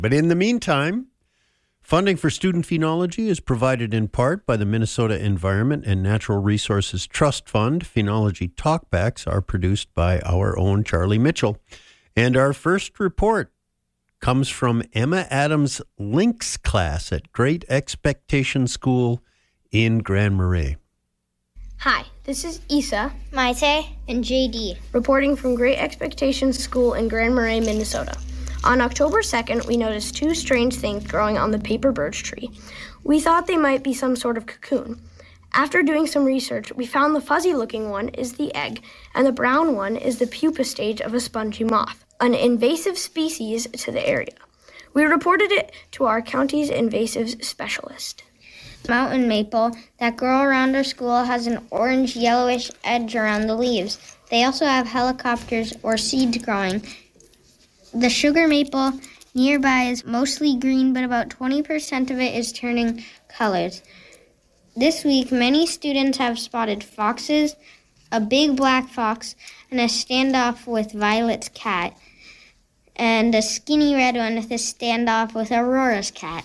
But in the meantime, funding for student phenology is provided in part by the Minnesota Environment and Natural Resources Trust Fund. Phenology Talkbacks are produced by our own Charlie Mitchell. And our first report comes from Emma Adams' Lynx class at Great Expectation School in Grand Marais. Hi, this is Isa, Maite, and JD, reporting from Great Expectation School in Grand Marais, Minnesota. On October 2nd, we noticed two strange things growing on the paper birch tree. We thought they might be some sort of cocoon. After doing some research, we found the fuzzy-looking one is the egg, and the brown one is the pupa stage of a spongy moth, an invasive species to the area. We reported it to our county's invasives specialist. Mountain maple that grow around our school has an orange-yellowish edge around the leaves. They also have helicopters or seeds growing. The sugar maple nearby is mostly green, but about 20% of it is turning colors. This week, many students have spotted foxes, a big black fox, and a standoff with Violet's cat, and a skinny red one with a standoff with Aurora's cat.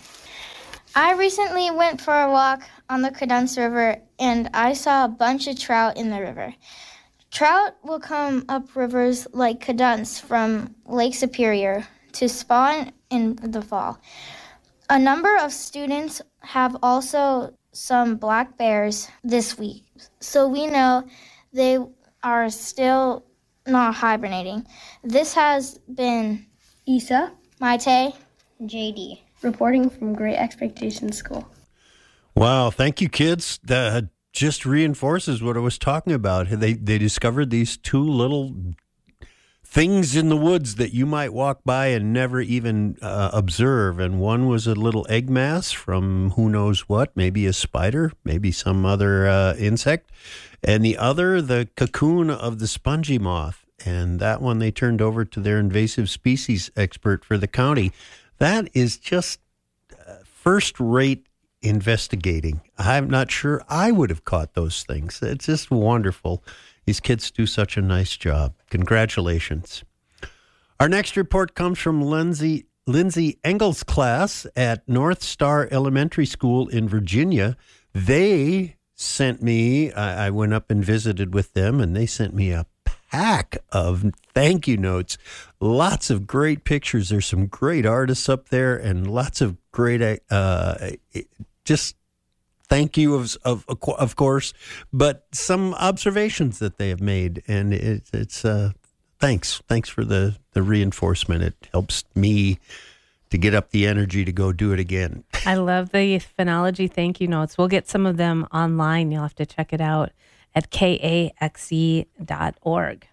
I recently went for a walk on the Cadence River, and I saw a bunch of trout in the river. Trout will come up rivers like Cadence from Lake Superior to spawn in the fall. A number of students have also some black bears this week, so we know they are still not hibernating. This has been Isa, Maite, and JD, reporting from Great Expectation School. Wow, thank you, kids. That just reinforces what I was talking about. They discovered these two little things in the woods that you might walk by and never even observe. And one was a little egg mass from who knows what, maybe a spider, maybe some other insect. And the other, the cocoon of the spongy moth. And that one they turned over to their invasive species expert for the county. That is just first-rate investigating. I'm not sure I would have caught those things. It's just wonderful. These kids do such a nice job. Congratulations. Our next report comes from Lindsay Engel's class at North Star Elementary School in Virginia. They sent me, I went up and visited with them, and they sent me a pack of thank you notes. Lots of great pictures. There's some great artists up there and lots of great just thank you of course, but some observations that they have made, and it's thanks for the reinforcement. It helps me to get up the energy to go do it again. I love the phenology thank you notes. We'll get some of them online. You'll have to check it out at kaxe.org.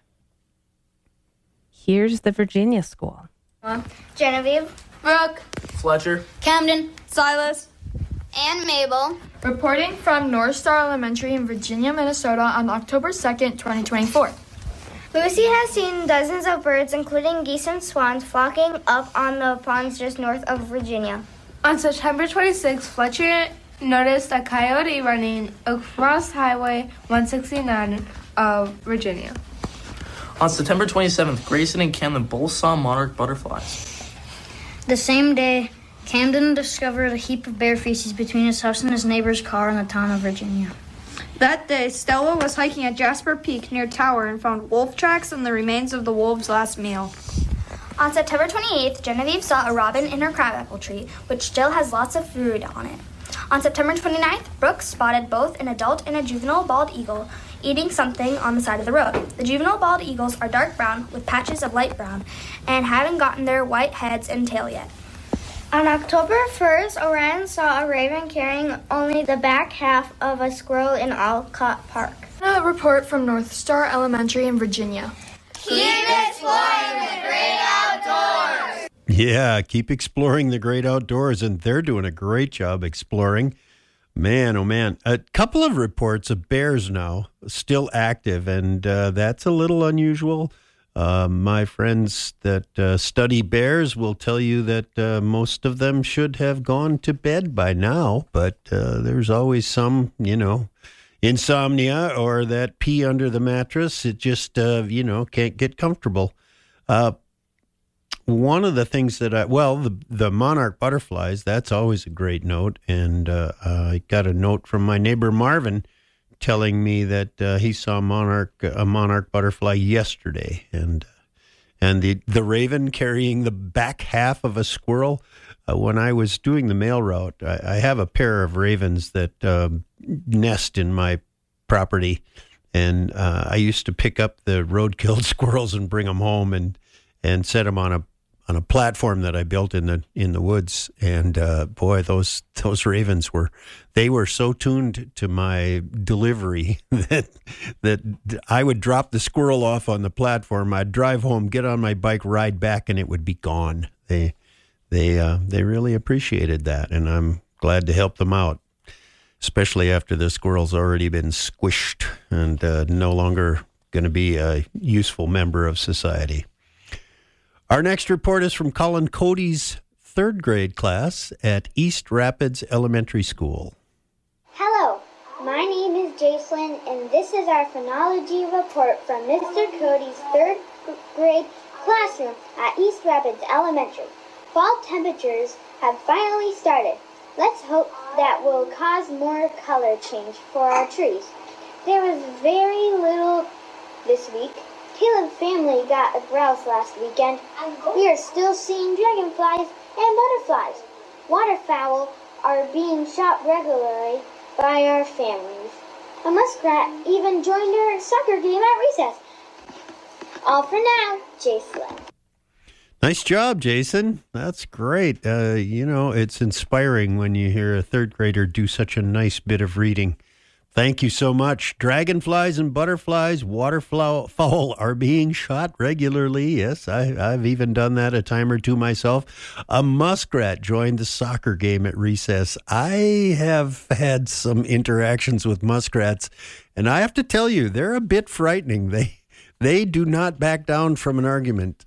Here's the Virginia School. Genevieve, Brooke, Fletcher, Camden, Silas, and Mabel, reporting from North Star Elementary in Virginia, Minnesota on October 2nd, 2024. Lucy has seen dozens of birds, including geese and swans, flocking up on the ponds just north of Virginia. On September 26th, Fletcher noticed a coyote running across Highway 169 of Virginia. On September 27th, Grayson and Camden both saw monarch butterflies. The same day, Camden discovered a heap of bear feces between his house and his neighbor's car in the town of Virginia. That day, Stella was hiking at Jasper Peak near Tower and found wolf tracks and the remains of the wolves' last meal. On September 28th, Genevieve saw a robin in her crabapple tree, which still has lots of fruit on it. On September 29th, Brooke spotted both an adult and a juvenile bald eagle eating something on the side of the road. The juvenile bald eagles are dark brown with patches of light brown and haven't gotten their white heads and tail yet. On October 1st, Orion saw a raven carrying only the back half of a squirrel in Alcott Park. A report from North Star Elementary in Virginia. Keep exploring the great outdoors. Yeah, keep exploring the great outdoors, and they're doing a great job exploring. Man, oh man. A couple of reports of bears now still active, and that's a little unusual. My friends that study bears will tell you that most of them should have gone to bed by now, but there's always some, insomnia or that pee under the mattress. It just, can't get comfortable. one of the things that the monarch butterflies, that's always a great note. And I got a note from my neighbor Marvin telling me that he saw a monarch butterfly yesterday. And the raven carrying the back half of a squirrel. When I was doing the mail route, I have a pair of ravens that nest in my property. And I used to pick up the road-killed squirrels and bring them home and set them on a platform that I built in the woods. And boy, those ravens were so tuned to my delivery that I would drop the squirrel off on the platform. I'd drive home, get on my bike, ride back, and it would be gone. They really appreciated that, and I'm glad to help them out, especially after the squirrel's already been squished and no longer going to be a useful member of society. Our next report is from Colin Cody's third grade class at East Rapids Elementary School. Hello, my name is Jacelyn, and this is our phonology report from Mr. Cody's third grade classroom at East Rapids Elementary. Fall temperatures have finally started. Let's hope that will cause more color change for our trees. There was very little this week. Caleb's family got a grouse last weekend. We are still seeing dragonflies and butterflies. Waterfowl are being shot regularly by our families. A muskrat even joined our soccer game at recess. All for now, Jason. Nice job, Jason. That's great. It's inspiring when you hear a third grader do such a nice bit of reading. Thank you so much. Dragonflies and butterflies, waterfowl are being shot regularly. Yes, I've even done that a time or two myself. A muskrat joined the soccer game at recess. I have had some interactions with muskrats, and I have to tell you, they're a bit frightening. They do not back down from an argument.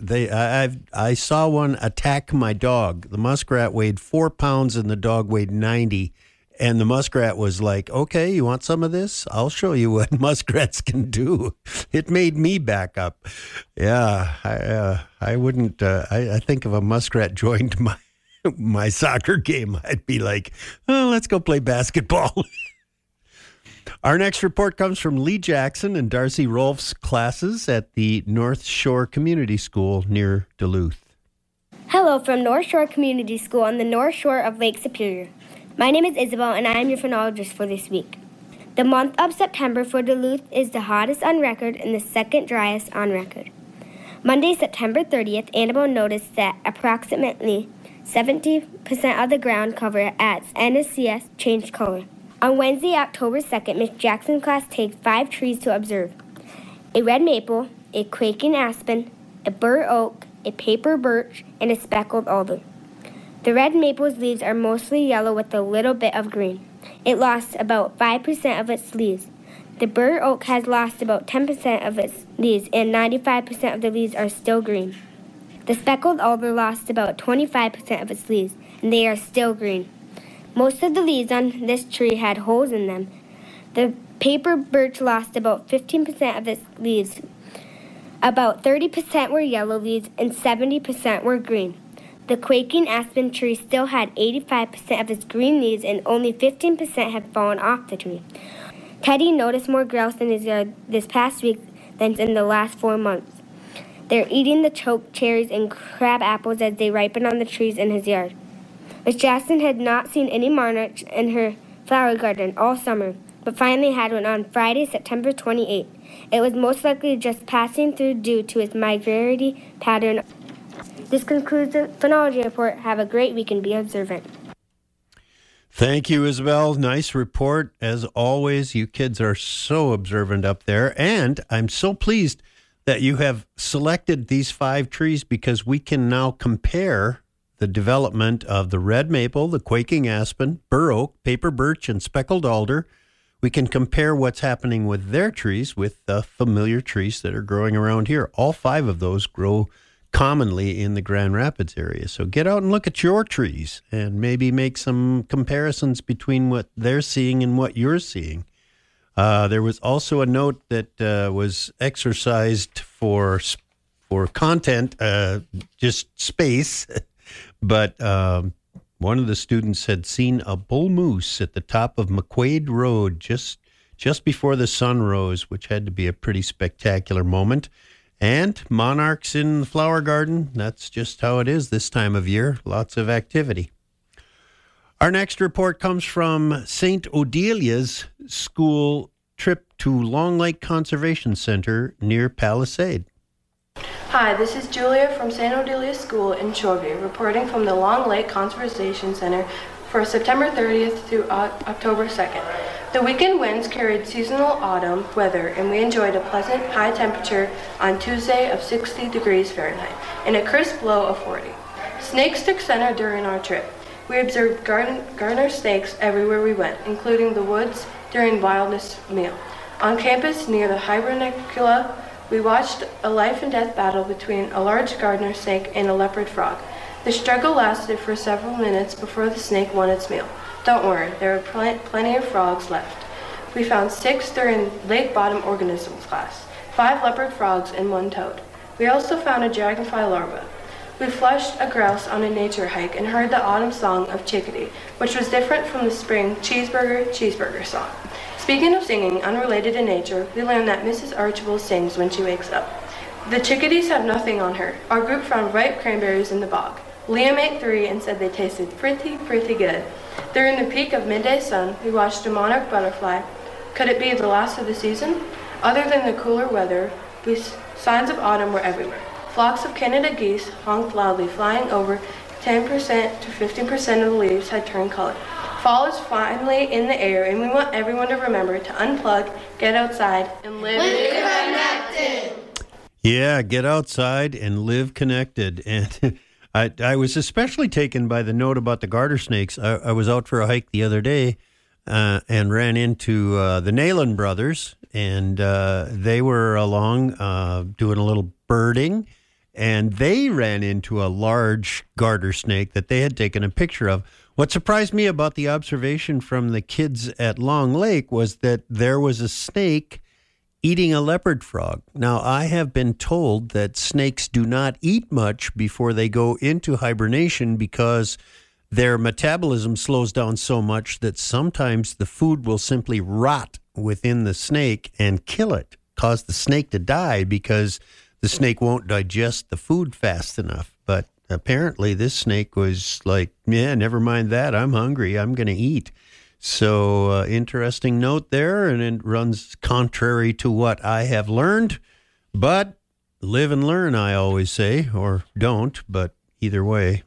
I saw one attack my dog. The muskrat weighed 4 pounds and the dog weighed 90. And the muskrat was like, okay, you want some of this? I'll show you what muskrats can do. It made me back up. Yeah, I wouldn't, I think if a muskrat joined my soccer game, I'd be like, oh, let's go play basketball. Our next report comes from Lee Jackson and Darcy Rolfe's classes at the North Shore Community School near Duluth. Hello from North Shore Community School on the North Shore of Lake Superior. My name is Isabel, and I am your phonologist for this week. The month of September for Duluth is the hottest on record and the second driest on record. Monday, September 30th, Annabelle noticed that approximately 70% of the ground cover at NSCS changed color. On Wednesday, October 2nd, Ms. Jackson's class takes 5 trees to observe: a red maple, a quaking aspen, a bur oak, a paper birch, and a speckled alder. The red maple's leaves are mostly yellow with a little bit of green. It lost about 5% of its leaves. The bur oak has lost about 10% of its leaves, and 95% of the leaves are still green. The speckled alder lost about 25% of its leaves, and they are still green. Most of the leaves on this tree had holes in them. The paper birch lost about 15% of its leaves. About 30% were yellow leaves, and 70% were green. The quaking aspen tree still had 85% of its green leaves, and only 15% had fallen off the tree. Teddy noticed more grouse in his yard this past week than in the last 4 months. They're eating the choke cherries and crab apples as they ripen on the trees in his yard. Miss Jackson had not seen any monarchs in her flower garden all summer, but finally had one on Friday, September 28th. It was most likely just passing through due to its migratory pattern. This concludes the phonology report. Have a great week and be observant. Thank you, Isabel. Nice report. As always, you kids are so observant up there. And I'm so pleased that you have selected these 5 trees because we can now compare the development of the red maple, the quaking aspen, bur oak, paper birch, and speckled alder. We can compare what's happening with their trees with the familiar trees that are growing around here. All 5 of those grow commonly in the Grand Rapids area. So get out and look at your trees and maybe make some comparisons between what they're seeing and what you're seeing. There was also a note that was exercised for for content, just space. But one of the students had seen a bull moose at the top of McQuaid Road just before the sun rose, which had to be a pretty spectacular moment. And monarchs in the flower garden, that's just how it is this time of year. Lots of activity. Our next report comes from St. Odelia's school trip to Long Lake Conservation Center near Palisade. Hi, this is Julia from St. Odelia School in Shoreview, reporting from the Long Lake Conservation Center for September 30th through October 2nd. The weekend winds carried seasonal autumn weather, and we enjoyed a pleasant high temperature on Tuesday of 60 degrees Fahrenheit and a crisp low of 40. Snakes took center during our trip. We observed garter snakes everywhere we went, including the woods during Wilderness Meal. On campus near the Hibernicula, we watched a life and death battle between a large gardener snake and a leopard frog. The struggle lasted for several minutes before the snake won its meal. Don't worry, there are plenty of frogs left. We found 6 during lake bottom organisms class, 5 leopard frogs and 1 toad. We also found a dragonfly larva. We flushed a grouse on a nature hike and heard the autumn song of chickadee, which was different from the spring cheeseburger song. Speaking of singing, unrelated to nature, we learned that Mrs. Archibald sings when she wakes up. The chickadees have nothing on her. Our group found ripe cranberries in the bog. Liam ate 3 and said they tasted pretty good. During the peak of midday sun, we watched a monarch butterfly. Could it be the last of the season? Other than the cooler weather, signs of autumn were everywhere. Flocks of Canada geese honked loudly, flying over. 10% to 15% of the leaves had turned color. Fall is finally in the air, and we want everyone to remember to unplug, get outside, and live connected. Yeah, get outside and live connected. And I was especially taken by the note about the garter snakes. I was out for a hike the other day and ran into the Nayland brothers, and they were along doing a little birding, and they ran into a large garter snake that they had taken a picture of. What surprised me about the observation from the kids at Long Lake was that there was a snake eating a leopard frog. Now, I have been told that snakes do not eat much before they go into hibernation because their metabolism slows down so much that sometimes the food will simply rot within the snake and kill it, cause the snake to die because the snake won't digest the food fast enough. But apparently this snake was like, yeah, never mind that. I'm hungry. I'm going to eat. So interesting note there, and it runs contrary to what I have learned. But live and learn, I always say, or don't, but either way,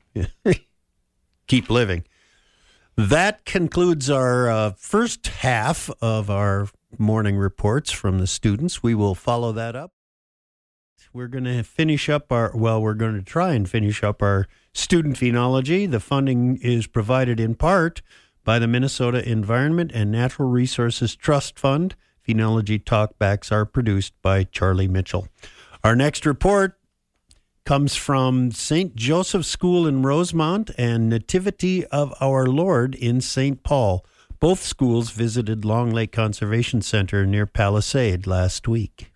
keep living. That concludes our first half of our morning reports from the students. We will follow that up. We're going to we're going to try and finish up our student phenology. The funding is provided in part by the Minnesota Environment and Natural Resources Trust Fund. Phenology Talkbacks are produced by Charlie Mitchell. Our next report comes from St. Joseph School in Rosemont and Nativity of Our Lord in St. Paul. Both schools visited Long Lake Conservation Center near Palisade last week.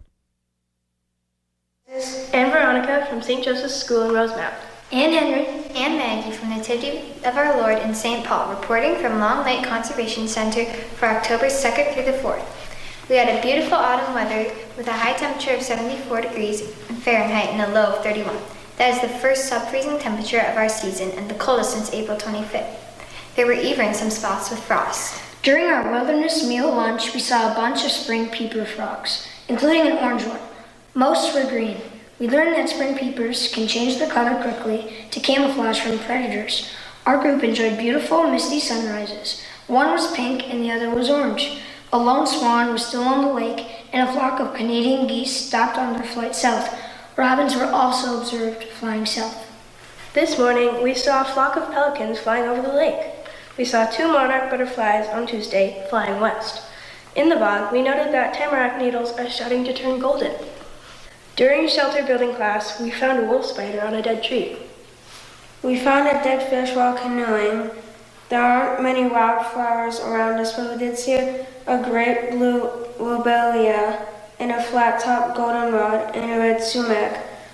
Anne Veronica from St. Joseph's School in Rosemount. Anne Henry and Maggie from Nativity of Our Lord in St. Paul, reporting from Long Lake Conservation Center for October 2nd through the 4th. We had a beautiful autumn weather with a high temperature of 74 degrees Fahrenheit and a low of 31. That is the first sub-freezing temperature of our season and the coldest since April 25th. There were even some spots with frost. During our wilderness meal lunch, we saw a bunch of spring peeper frogs, including an orange one. Most were green. We learned that spring peepers can change their color quickly to camouflage from predators. Our group enjoyed beautiful, misty sunrises. One was pink and the other was orange. A lone swan was still on the lake, and a flock of Canadian geese stopped on their flight south. Robins were also observed flying south. This morning, we saw a flock of pelicans flying over the lake. We saw 2 monarch butterflies on Tuesday flying west. In the bog, we noted that tamarack needles are starting to turn golden. During shelter building class, we found a wolf spider on a dead tree. We found a dead fish while canoeing. There aren't many wildflowers around us, but we did see a great blue lobelia and a flat-top goldenrod and a red sumac.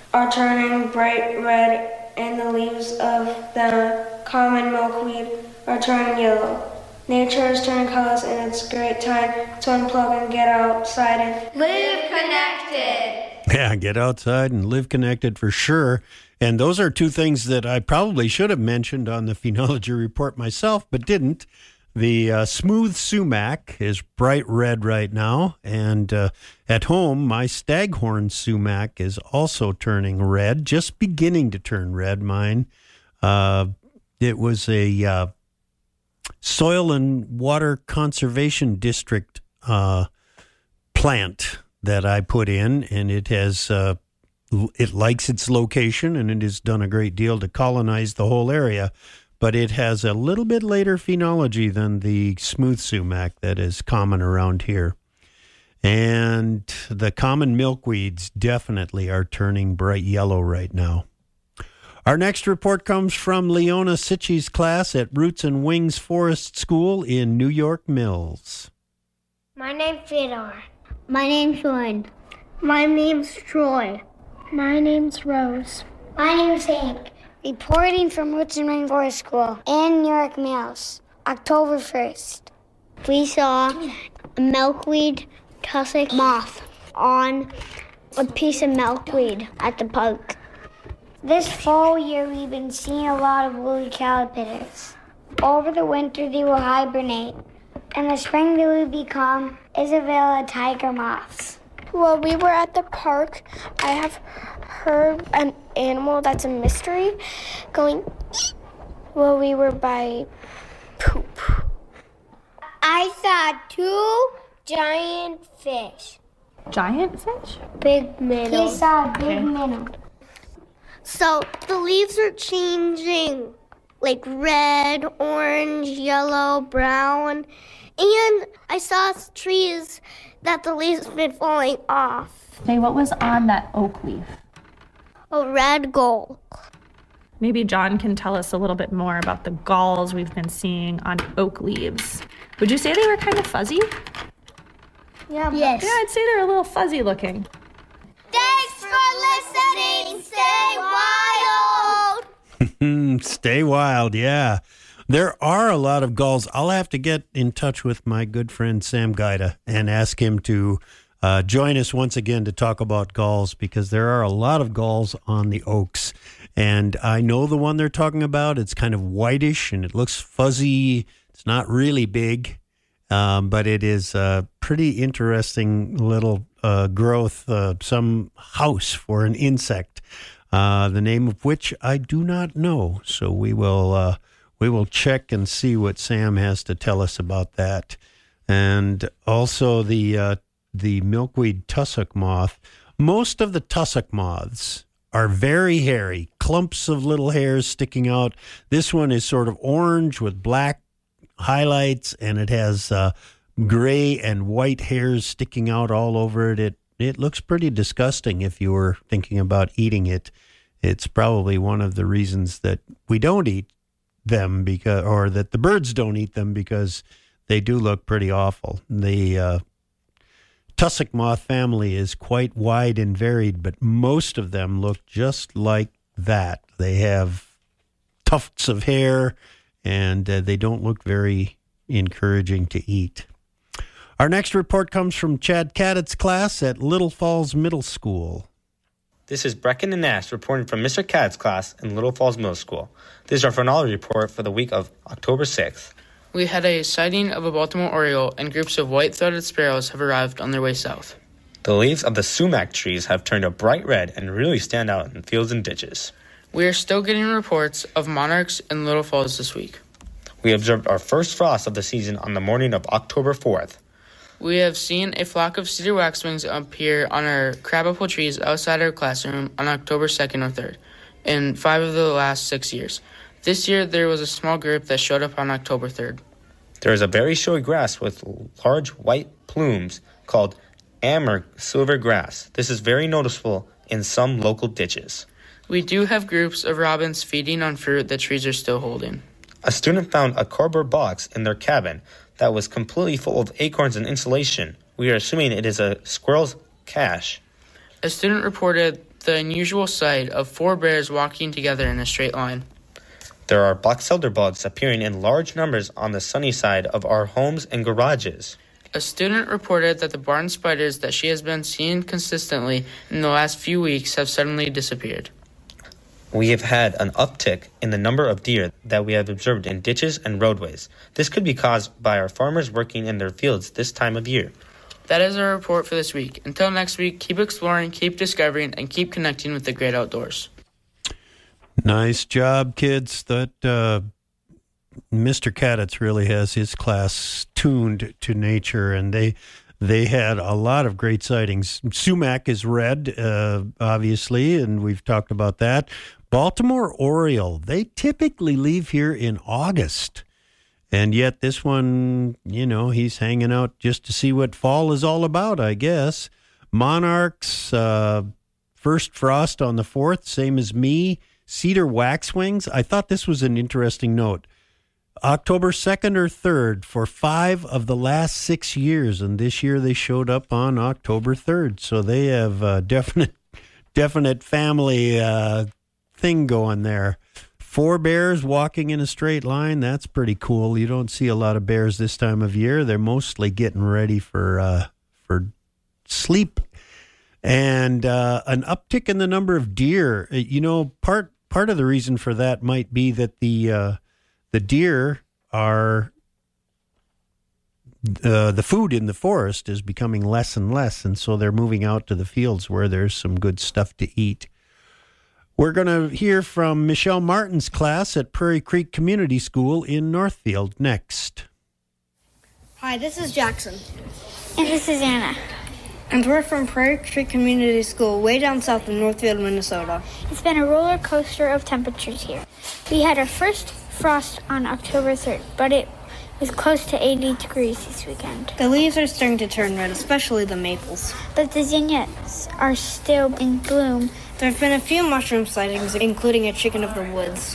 are turning bright red and the leaves of the common milkweed are turning yellow. Nature is turning colors and it's a great time to unplug and get outside and live connected. Yeah, get outside and live connected for sure. And those are two things that I probably should have mentioned on the Phenology Report myself, but didn't. The smooth sumac is bright red right now. And at home, my staghorn sumac is also turning red, just beginning to turn red, mine. It was a Soil and Water Conservation District plant that I put in, and it has it likes its location, and it has done a great deal to colonize the whole area. But it has a little bit later phenology than the smooth sumac that is common around here. And the common milkweeds definitely are turning bright yellow right now. Our next report comes from Leona Sitchie's class at Roots and Wings Forest School in New York Mills. My name's Theodore. My name's Lauren. My name's Troy. My name's Rose. My name's Hank. Reporting from Roots and Wings Forest School in New York Mills, October 1st. We saw a milkweed tussock moth on a piece of milkweed at the park. This fall year, we've been seeing a lot of woolly caterpillars. Over the winter, they will hibernate. In the spring, they will become Isabella tiger moths. While we were at the park, I have heard an animal that's a mystery going while we were by poop. I saw 2 giant fish. Giant fish? Big minnow. He saw a big minnow. So the leaves are changing, like red, orange, yellow, brown. And I saw trees that the leaves have been falling off. Okay, what was on that oak leaf? A red gull. Maybe John can tell us a little bit more about the galls we've been seeing on oak leaves. Would you say they were kind of fuzzy? Yeah. Yes. Yeah, I'd say they're a little fuzzy looking. Thanks for listening. Stay wild. Stay wild, yeah. There are a lot of gulls. I'll have to get in touch with my good friend Sam Gaida and ask him to join us once again to talk about gulls, because there are a lot of gulls on the oaks. And I know the one they're talking about. It's kind of whitish and it looks fuzzy. It's not really big, but it is a pretty interesting little growth, some house for an insect, the name of which I do not know. So we will check and see what Sam has to tell us about that. And also the milkweed tussock moth. Most of the tussock moths are very hairy, clumps of little hairs sticking out. This one is sort of orange with black highlights, and it has gray and white hairs sticking out all over it. It looks pretty disgusting if you were thinking about eating it. It's probably one of the reasons that we don't eat them, because, or that the birds don't eat them, because they do look pretty awful. The tussock moth family is quite wide and varied, but most of them look just like that. They have tufts of hair, and they don't look very encouraging to eat. Our next report comes from Chad Caddett's class at Little Falls Middle School. This is Brecken and Nash reporting from Mr. Caddett's class in Little Falls Middle School. This is our phenology report for the week of October 6th. We had a sighting of a Baltimore oriole, and groups of white-throated sparrows have arrived on their way south. The leaves of the sumac trees have turned a bright red and really stand out in fields and ditches. We are still getting reports of monarchs in Little Falls this week. We observed our first frost of the season on the morning of October 4th. We have seen a flock of cedar waxwings appear on our crabapple trees outside our classroom on October 2nd or 3rd, in 5 of the last 6 years. This year, there was a small group that showed up on October 3rd. There is a very showy grass with large white plumes called Amur silver grass. This is very noticeable in some local ditches. We do have groups of robins feeding on fruit that trees are still holding. A student found a cardboard box in their cabin that was completely full of acorns and insulation. We are assuming it is a squirrel's cache. A student reported the unusual sight of 4 bears walking together in a straight line. There are box elder bugs appearing in large numbers on the sunny side of our homes and garages. A student reported that the barn spiders that she has been seeing consistently in the last few weeks have suddenly disappeared. We have had an uptick in the number of deer that we have observed in ditches and roadways. This could be caused by our farmers working in their fields this time of year. That is our report for this week. Until next week, keep exploring, keep discovering, and keep connecting with the great outdoors. Nice job, kids. That Mr. Kaditz really has his class tuned to nature, and they had a lot of great sightings. Sumac is red, obviously, and we've talked about that. Baltimore Oriole, they typically leave here in August. And yet this one, he's hanging out just to see what fall is all about, I guess. Monarchs, first frost on the 4th, same as me. Cedar waxwings, I thought this was an interesting note. October 2nd or 3rd for 5 of the last 6 years, and this year they showed up on October 3rd. So they have a definite family thing going there. 4 bears walking in a straight line, that's pretty cool. You don't see a lot of bears this time of year. They're mostly getting ready for sleep. And an uptick in the number of deer. Part of the reason for that might be that the deer are the food in the forest is becoming less and less, and so they're moving out to the fields where there's some good stuff to eat. We're going to hear from Michelle Martin's class at Prairie Creek Community School in Northfield next. Hi, this is Jackson. And this is Anna. And we're from Prairie Creek Community School, way down south in Northfield, Minnesota. It's been a roller coaster of temperatures here. We had our first frost on October 3rd, but it was close to 80 degrees this weekend. The leaves are starting to turn red, especially the maples. But the zinnias are still in bloom. There have been a few mushroom sightings, including a chicken of the woods.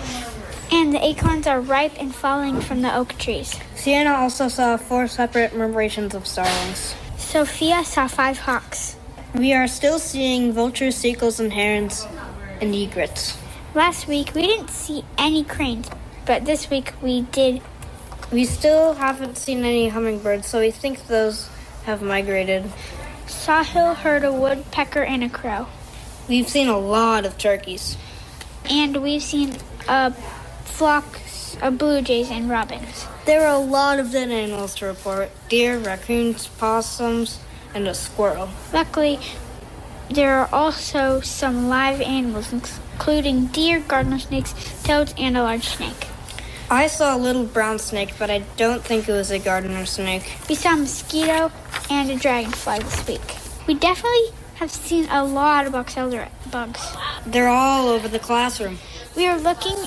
And the acorns are ripe and falling from the oak trees. Sienna also saw 4 separate murmurations of starlings. Sophia saw 5 hawks. We are still seeing vultures, seagulls, and herons, and egrets. Last week we didn't see any cranes, but this week we did. We still haven't seen any hummingbirds, so we think those have migrated. Sahil heard a woodpecker and a crow. We've seen a lot of turkeys. And we've seen a flock of blue jays and robins. There are a lot of dead animals to report. Deer, raccoons, possums, and a squirrel. Luckily, there are also some live animals, including deer, gardener snakes, toads, and a large snake. I saw a little brown snake, but I don't think it was a gardener snake. We saw a mosquito and a dragonfly this week. We definitely have seen a lot of box elder bugs. They're all over the classroom. We are looking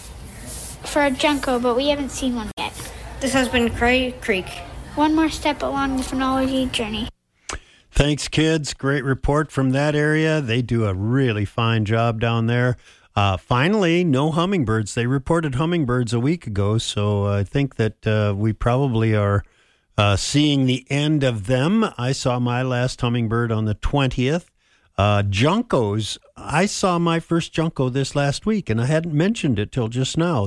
for a junco, but we haven't seen one yet. This has been Prairie Creek. One more step along the phenology journey. Thanks, kids. Great report from that area. They do a really fine job down there. Finally, no hummingbirds. They reported hummingbirds a week ago, so I think that we probably are seeing the end of them. I saw my last hummingbird on the 20th. Juncos, I saw my first junco this last week, and I hadn't mentioned it till just now.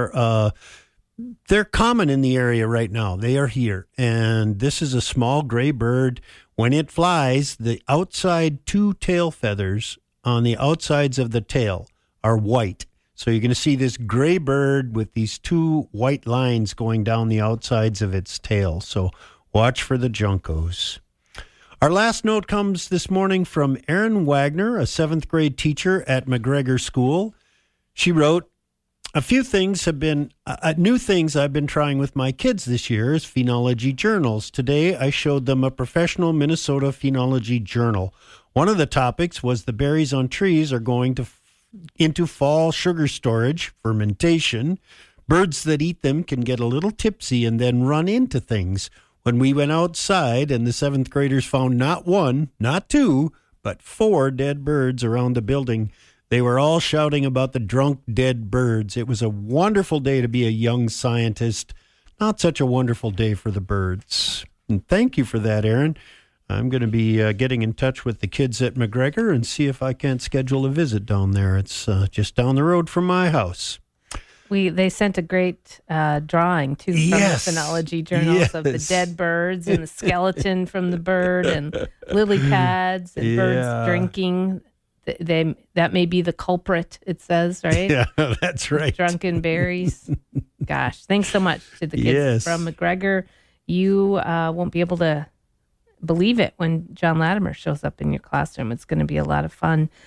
They're common in the area right now. They are here, and this is a small gray bird. When it flies, the outside 2 tail feathers on the outsides of the tail are white. So you're going to see this gray bird with these 2 white lines going down the outsides of its tail. So watch for the juncos. Our last note comes this morning from Erin Wagner, a 7th grade teacher at McGregor School. She wrote, "A few things have been new things I've been trying with my kids this year is phenology journals. Today I showed them a professional Minnesota phenology journal. One of the topics was the berries on trees are going into fall sugar storage, fermentation. Birds that eat them can get a little tipsy and then run into things. When we went outside and the 7th graders found not 1, not 2, but 4 dead birds around the building, they were all shouting about the drunk dead birds. It was a wonderful day to be a young scientist. Not such a wonderful day for the birds." And thank you for that, Aaron. I'm going to be getting in touch with the kids at McGregor and see if I can't schedule a visit down there. It's just down the road from my house. They sent a great drawing too from the phenology journals of the dead birds and the skeleton from the bird and lily pads and birds drinking. That may be the culprit, it says, right? Yeah, that's right. Drunken berries. Gosh, thanks so much to the kids from McGregor. You won't be able to believe it when John Latimer shows up in your classroom. It's going to be a lot of fun.